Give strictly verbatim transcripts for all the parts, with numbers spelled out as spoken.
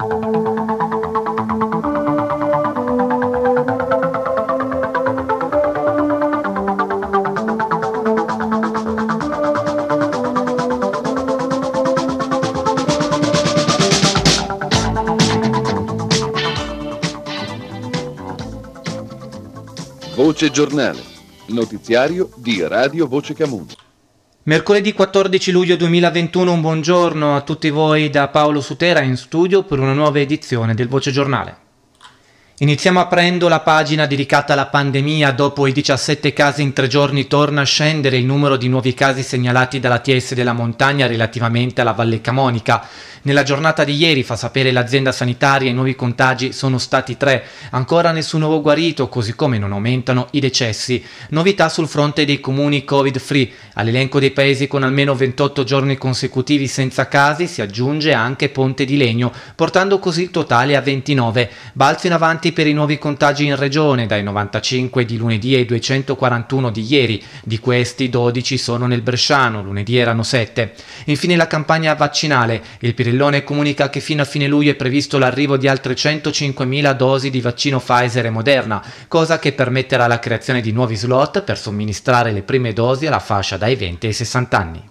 Voce Giornale, notiziario di Radio Voce Camuso. Mercoledì quattordici luglio duemilaventuno, un buongiorno a tutti voi da Paolo Sutera in studio per una nuova edizione del Voce Giornale. Iniziamo aprendo la pagina dedicata alla pandemia. Dopo i diciassette casi in tre giorni torna a scendere il numero di nuovi casi segnalati dall'A T S della Montagna relativamente alla Valle Camonica. Nella giornata di ieri, fa sapere l'azienda sanitaria, i nuovi contagi sono stati tre. Ancora nessun nuovo guarito, così come non aumentano i decessi. Novità sul fronte dei comuni Covid-free. All'elenco dei paesi con almeno ventotto giorni consecutivi senza casi si aggiunge anche Ponte di Legno, portando così il totale a ventinove. Balzo in avanti per i nuovi contagi in regione, dai novantacinque di lunedì ai duecentoquarantuno di ieri. Di questi dodici sono nel bresciano, lunedì erano sette. Infine la campagna vaccinale. Il Pirellone comunica che fino a fine luglio è previsto l'arrivo di altre centocinquemila dosi di vaccino Pfizer e Moderna, cosa che permetterà la creazione di nuovi slot per somministrare le prime dosi alla fascia dai venti ai sessanta anni.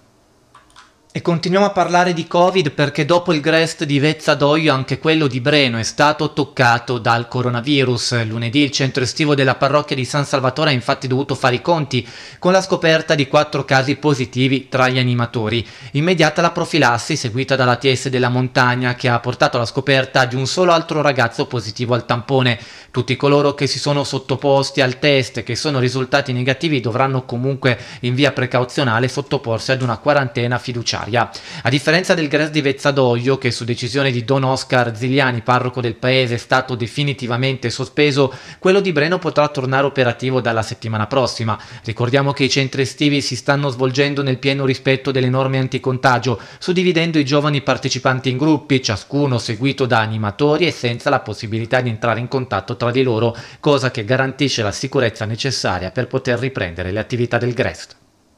E continuiamo a parlare di Covid perché dopo il Grest di Vezza d'Oglio anche quello di Breno è stato toccato dal coronavirus. Lunedì il centro estivo della parrocchia di San Salvatore ha infatti dovuto fare i conti con la scoperta di quattro casi positivi tra gli animatori. Immediata la profilassi seguita dall'A T S della Montagna, che ha portato alla scoperta di un solo altro ragazzo positivo al tampone. Tutti coloro che si sono sottoposti al test e che sono risultati negativi dovranno comunque in via precauzionale sottoporsi ad una quarantena fiduciaria. A differenza del Grest di Vezza d'Oglio, che su decisione di Don Oscar Ziliani, parroco del paese, è stato definitivamente sospeso, quello di Breno potrà tornare operativo dalla settimana prossima. Ricordiamo che i centri estivi si stanno svolgendo nel pieno rispetto delle norme anticontagio, suddividendo i giovani partecipanti in gruppi, ciascuno seguito da animatori e senza la possibilità di entrare in contatto tra di loro, cosa che garantisce la sicurezza necessaria per poter riprendere le attività del Grest.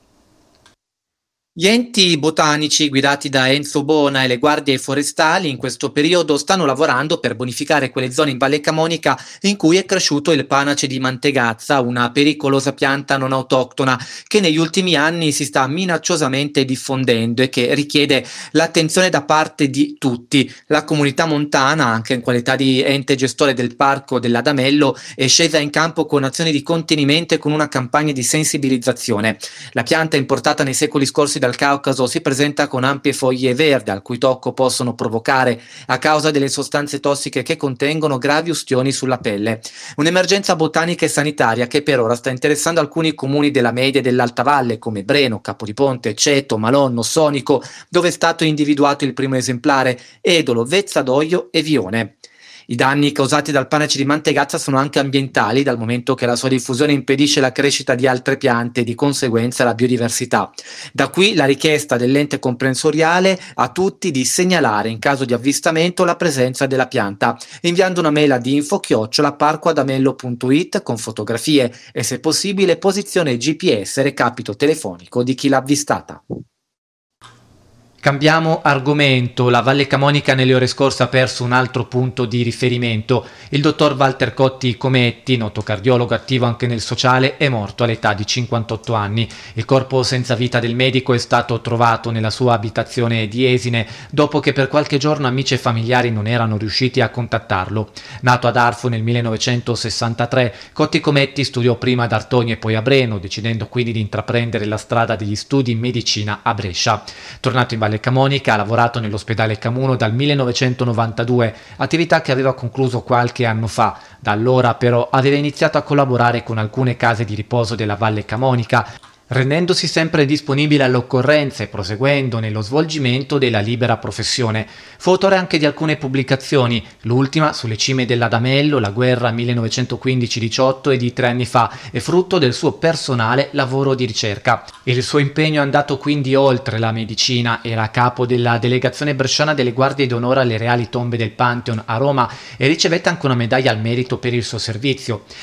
Gli enti botanici guidati da Enzo Bona e le guardie forestali in questo periodo stanno lavorando per bonificare quelle zone in Valle Camonica in cui è cresciuto il panace di Mantegazza, una pericolosa pianta non autoctona che negli ultimi anni si sta minacciosamente diffondendo e che richiede l'attenzione da parte di tutti. La comunità montana, anche in qualità di ente gestore del parco dell'Adamello, è scesa in campo con azioni di contenimento e con una campagna di sensibilizzazione. La pianta, importata nei secoli scorsi dal Caucaso, si presenta con ampie foglie verde al cui tocco possono provocare, a causa delle sostanze tossiche che contengono, gravi ustioni sulla pelle. Un'emergenza botanica e sanitaria che per ora sta interessando alcuni comuni della media e dell'Alta Valle come Breno, Capodiponte, Ceto, Malonno, Sonico, dove è stato individuato il primo esemplare, Edolo, Vezza d'Oglio e Vione. I danni causati dal panace di Mantegazza sono anche ambientali, dal momento che la sua diffusione impedisce la crescita di altre piante e di conseguenza la biodiversità. Da qui la richiesta dell'ente comprensoriale a tutti di segnalare in caso di avvistamento la presenza della pianta, inviando una mail ad info chiocciola parcoadamello punto it con fotografie e, se possibile, posizione G P S e recapito telefonico di chi l'ha avvistata. Cambiamo argomento. La Valle Camonica nelle ore scorse ha perso un altro punto di riferimento. Il dottor Walter Cotti Cometti, noto cardiologo attivo anche nel sociale, è morto all'età di cinquantotto anni. Il corpo senza vita del medico è stato trovato nella sua abitazione di Esine dopo che per qualche giorno amici e familiari non erano riusciti a contattarlo. Nato ad Arfo nel millenovecentosessantatré, Cotti Cometti studiò prima ad Artogno e poi a Breno, decidendo quindi di intraprendere la strada degli studi in medicina a Brescia. Tornato in Valle Camonica, ha lavorato nell'ospedale Camuno dal millenovecentonovantadue, attività che aveva concluso qualche anno fa. Da allora però aveva iniziato a collaborare con alcune case di riposo della Valle Camonica, rendendosi sempre disponibile all'occorrenza e proseguendo nello svolgimento della libera professione. Fu autore anche di alcune pubblicazioni, l'ultima sulle cime dell'Adamello, la guerra millenovecentoquindici diciotto e di tre anni fa, è frutto del suo personale lavoro di ricerca. Il suo impegno è andato quindi oltre la medicina, era a capo della delegazione bresciana delle guardie d'onore alle reali tombe del Pantheon a Roma e ricevette anche una medaglia al merito per il suo servizio.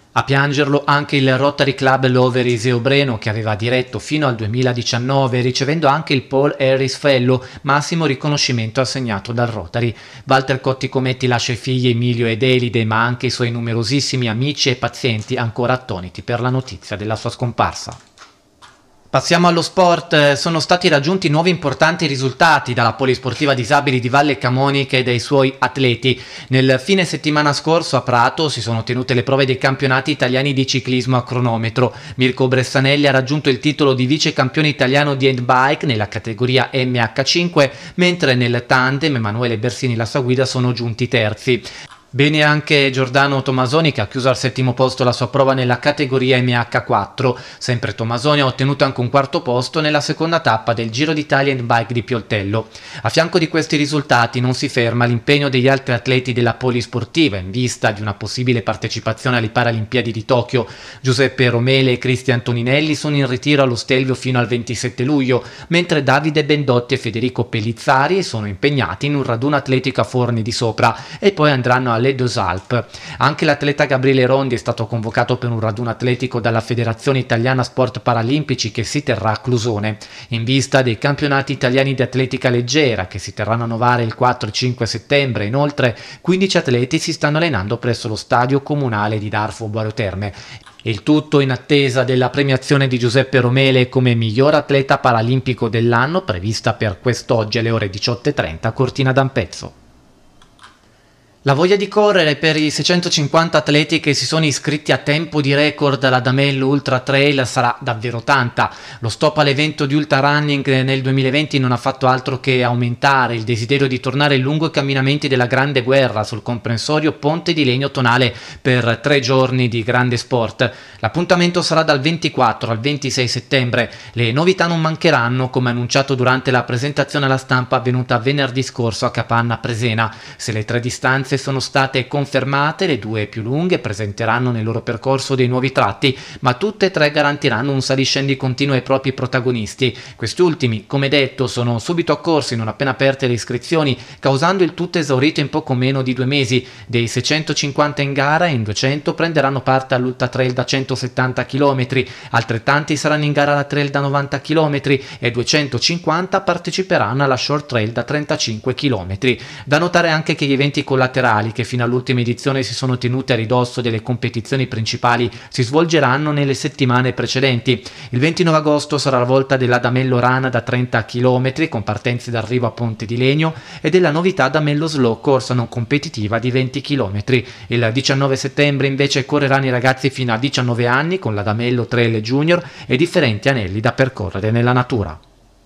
A piangerlo anche il Rotary Club Lover Iseo Breno, che aveva diretto fino al duemiladiciannove, ricevendo anche il Paul Harris Fellow, massimo riconoscimento assegnato dal Rotary. Walter Cotti Cometti lascia i figli Emilio ed Elide, ma anche i suoi numerosissimi amici e pazienti ancora attoniti per la notizia della sua scomparsa. Passiamo allo sport. Sono stati raggiunti nuovi importanti risultati dalla Polisportiva Disabili di Valle Camonica e dai suoi atleti. Nel fine settimana scorso a Prato si sono tenute le prove dei campionati italiani di ciclismo a cronometro. Mirko Bressanelli ha raggiunto il titolo di vice campione italiano di handbike nella categoria M H cinque, mentre nel tandem Emanuele Bersini e la sua guida sono giunti terzi. Bene anche Giordano Tomasoni, che ha chiuso al settimo posto la sua prova nella categoria M H quattro. Sempre Tomasoni ha ottenuto anche un quarto posto nella seconda tappa del Giro d'Italia Handbike di Pioltello. A fianco di questi risultati non si ferma l'impegno degli altri atleti della Polisportiva in vista di una possibile partecipazione alle Paralimpiadi di Tokyo. Giuseppe Romele e Cristian Toninelli sono in ritiro allo Stelvio fino al ventisette luglio, mentre Davide Bendotti e Federico Pellizzari sono impegnati in un raduno atletico a Forni di Sopra e poi andranno a alle Deux Alpes. Anche l'atleta Gabriele Rondi è stato convocato per un raduno atletico dalla Federazione Italiana Sport Paralimpici che si terrà a Clusone, in vista dei campionati italiani di atletica leggera che si terranno a Novara il quattro e cinque settembre. Inoltre quindici atleti si stanno allenando presso lo stadio comunale di Darfo Boaro Terme. Il tutto in attesa della premiazione di Giuseppe Romele come miglior atleta paralimpico dell'anno, prevista per quest'oggi alle ore diciotto e trenta a Cortina d'Ampezzo. La voglia di correre per i seicentocinquanta atleti che si sono iscritti a tempo di record alla Damello Ultra Trail sarà davvero tanta. Lo stop all'evento di Ultra Running nel duemilaventi non ha fatto altro che aumentare il desiderio di tornare lungo i camminamenti della Grande Guerra sul comprensorio Ponte di Legno Tonale per tre giorni di grande sport. L'appuntamento sarà dal ventiquattro al ventisei settembre. Le novità non mancheranno, come annunciato durante la presentazione alla stampa avvenuta venerdì scorso a Capanna Presena. Se le tre distanze sono state confermate, le due più lunghe presenteranno nel loro percorso dei nuovi tratti, ma tutte e tre garantiranno un saliscendi continuo ai propri protagonisti. Questi ultimi, come detto, sono subito accorsi non appena aperte le iscrizioni, causando il tutto esaurito in poco meno di due mesi. Dei seicentocinquanta in gara, in duecento prenderanno parte all'Ultra Trail da centosettanta chilometri, altrettanti saranno in gara alla trail da novanta chilometri e duecentocinquanta parteciperanno alla short trail da trentacinque chilometri. Da notare anche che gli eventi collaterali che fino all'ultima edizione si sono tenuti a ridosso delle competizioni principali si svolgeranno nelle settimane precedenti. Il ventinove agosto sarà la volta della Damello Run da trenta chilometri con partenze d'arrivo a Ponte di Legno e della novità Damello Slow, corsa non competitiva di venti chilometri. Il diciannove settembre invece correranno i ragazzi fino a diciannove anni con la Damello Trail Junior e differenti anelli da percorrere nella natura.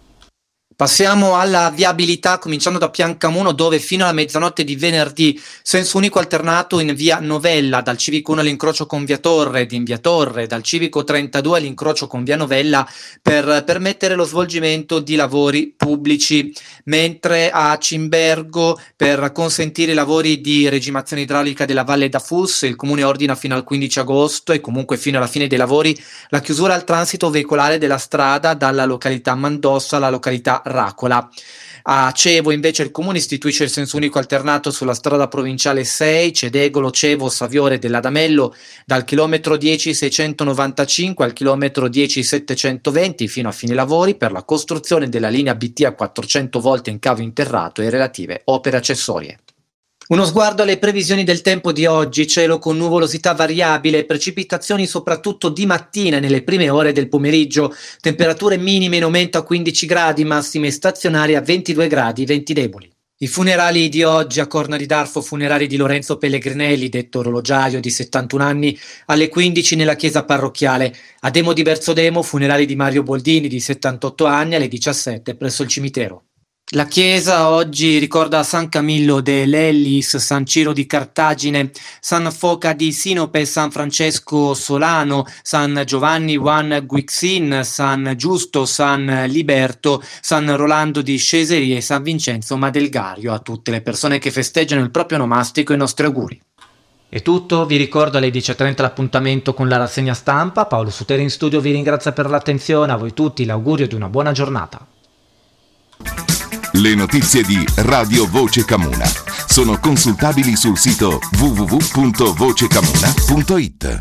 Passiamo alla viabilità, cominciando da Piancamuno, dove fino alla mezzanotte di venerdì senso unico alternato in via Novella dal civico uno all'incrocio con via Torre ed in via Torre dal civico trentadue all'incrocio con via Novella per permettere lo svolgimento di lavori pubblici, mentre a Cimbergo per consentire i lavori di regimazione idraulica della Valle da Fus il comune ordina fino al quindici agosto e comunque fino alla fine dei lavori la chiusura al transito veicolare della strada dalla località Mandossa alla località Racola. A Cevo invece il comune istituisce il senso unico alternato sulla strada provinciale sei Cedegolo Cevo Saviore dell'Adamello dal chilometro dieci seicentonovantacinque al chilometro dieci settecentoventi fino a fine lavori per la costruzione della linea B T a quattrocento volte in cavo interrato e relative opere accessorie. Uno sguardo alle previsioni del tempo di oggi: cielo con nuvolosità variabile, precipitazioni soprattutto di mattina e nelle prime ore del pomeriggio, temperature minime in aumento a quindici gradi, massime stazionarie a ventidue gradi, venti deboli. I funerali di oggi: a Corna di Darfo funerali di Lorenzo Pellegrinelli, detto orologiaio, di settantuno anni, alle quindici nella chiesa parrocchiale. A Demo di Berzodemo funerali di Mario Boldini, di settantotto anni, alle diciassette presso il cimitero. La chiesa oggi ricorda San Camillo de Lellis, San Ciro di Cartagine, San Foca di Sinope, San Francesco Solano, San Giovanni Juan Guixin, San Giusto, San Liberto, San Rolando di Sceseri e San Vincenzo Madelgario. A tutte le persone che festeggiano il proprio onomastico i nostri auguri. È tutto, vi ricordo alle dieci e trenta l'appuntamento con la rassegna stampa. Paolo Sutera in studio vi ringrazia per l'attenzione, a voi tutti l'augurio di una buona giornata. Le notizie di Radio Voce Camuna sono consultabili sul sito w w w punto voce camuna punto i t.